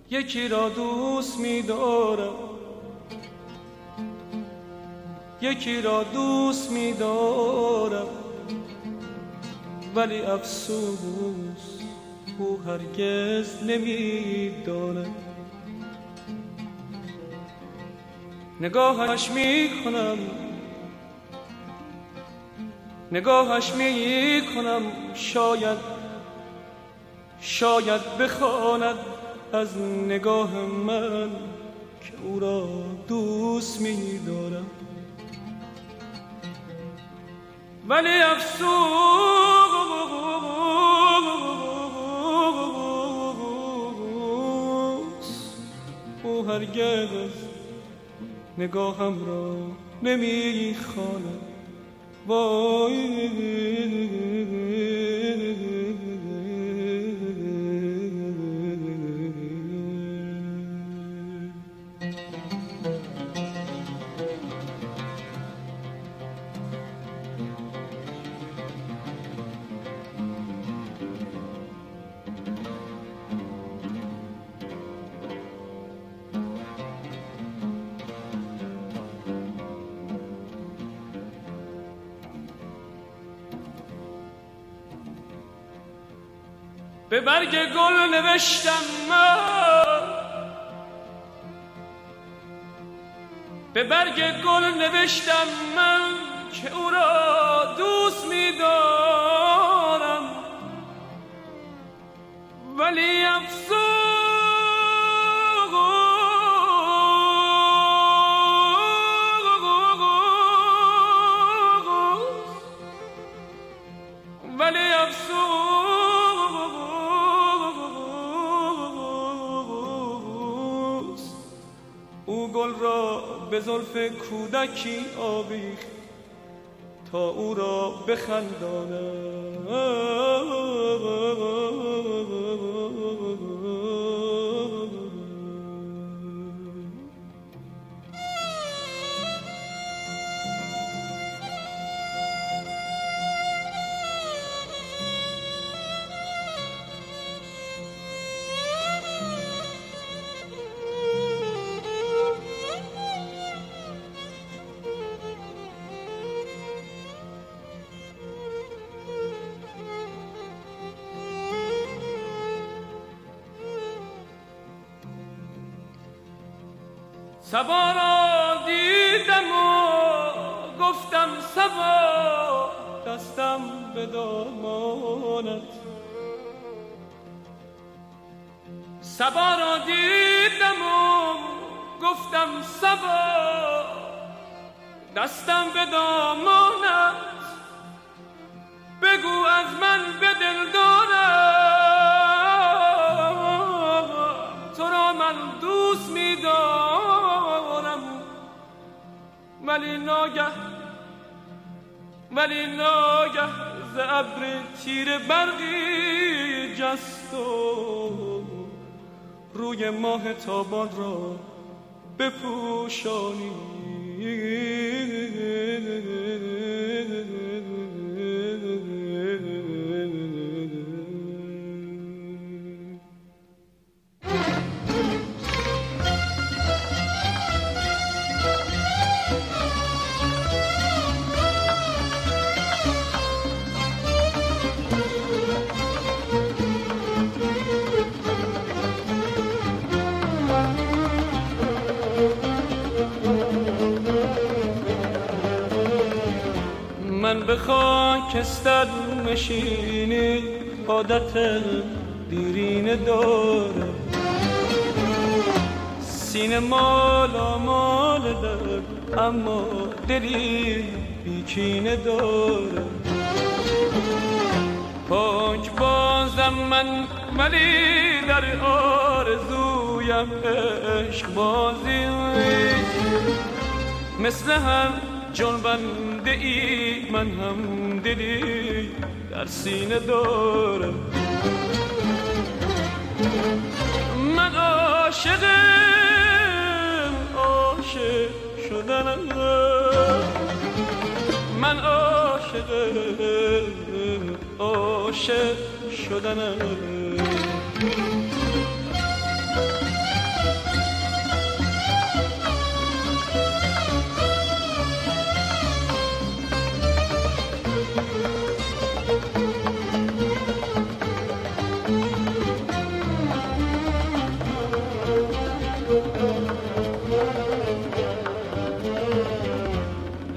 یکی را دوست می‌دارم، یکی را دوست می‌دارم، ولی افسوس او هرگز نمی‌داند. نگاهش می‌کنم، نگاهش می‌کنم، شاید بخواند از نگاه من که او را دوست می‌دارم. ولی افسوس او هرگز نگاهم را نمی‌خواند. وای به برگ گل نوشتم من، به برگ گل نوشتم من که او را دوست می‌دارم، ولی افسوس او گل را به زلف کودکی آویخت تا او را بخنداند. صبا را دیدم و گفتم صبا، دستم به دامانت. صبا را دیدم و گفتم صبا، دستم به دامانت. بگو از من به دل دارم، تو را من دوست می‌دارم، ولی ناگه ز ابر تیر برقی جست و روی ماه تابان را بپوشانی. من به خاکستر نشینی عادت دیرینه دارم، سینه مال درد اما دلی بیکینه دارم. پاک بازم من ولی در آرزویم عشق بازی، مثل هر جنبنده ای من هم دلی در سینه دارم. من عاشق شدنم، من عاشق شدنم.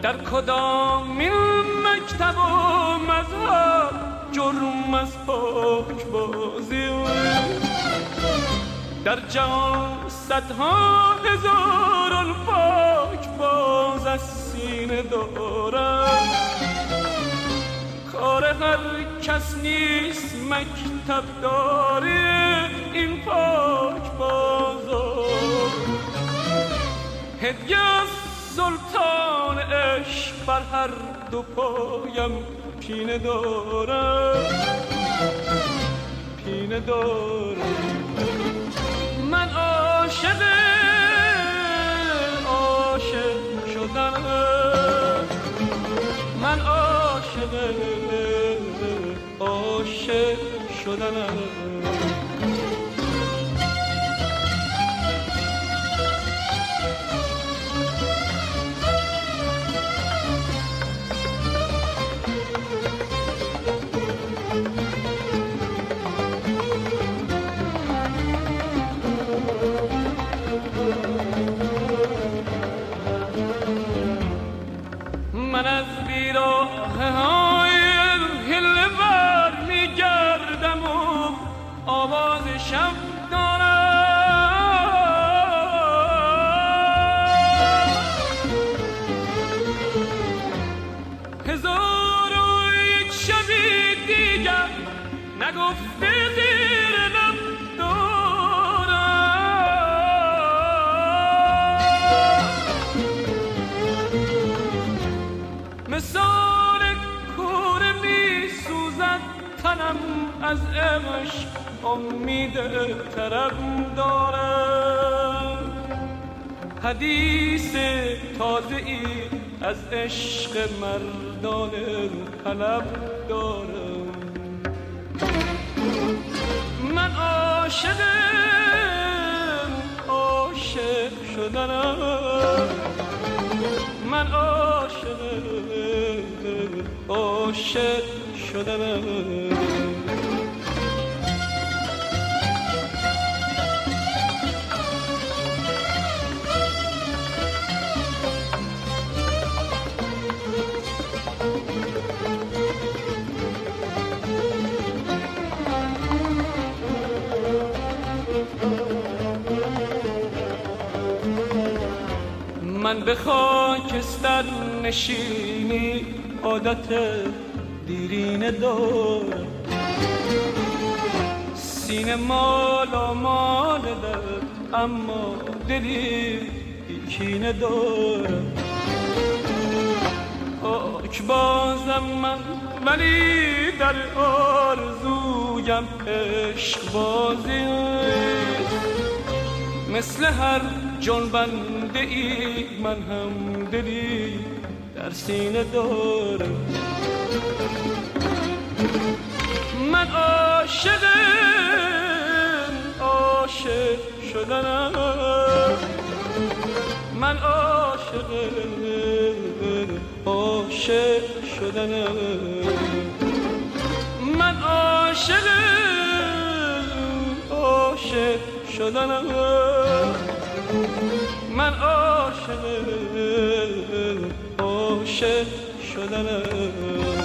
در کدام این مکتب و مذهب جرم از پاک بازی؟ در جهان صدها هزاران پاک باز از سینه دارم، کار هر کس نیست مکتب داری این پاک بازار. هدیه از سلطان عشق بر هر دو پایم پینه دارم، پینه دارم. من عاشق شدنم، من عاشق شدنم. من از بیراههای هله بر میگردم و آواز شب دارم. هزار و یک شبی دیگر نگفته زیر لب مثال کوره می سوزد تنم از عشق، امید طرب دارم. حدیث تازه ای از عشق مردان طلب دارم. من عاشق شدنم، من عاشق شدنم. من به خاکستر نشینی عادت دیرینه دارم، سینه مال دارم اما دلی کینه دارم. پاک بازم من ولی در آرزویم عشق بازی، مثل هر جنبنده ای من هم دلی در سینه دارم. من عاشق شدنم، من عاشق شدنم، من عاشق شدنم، من عاشق شدنم.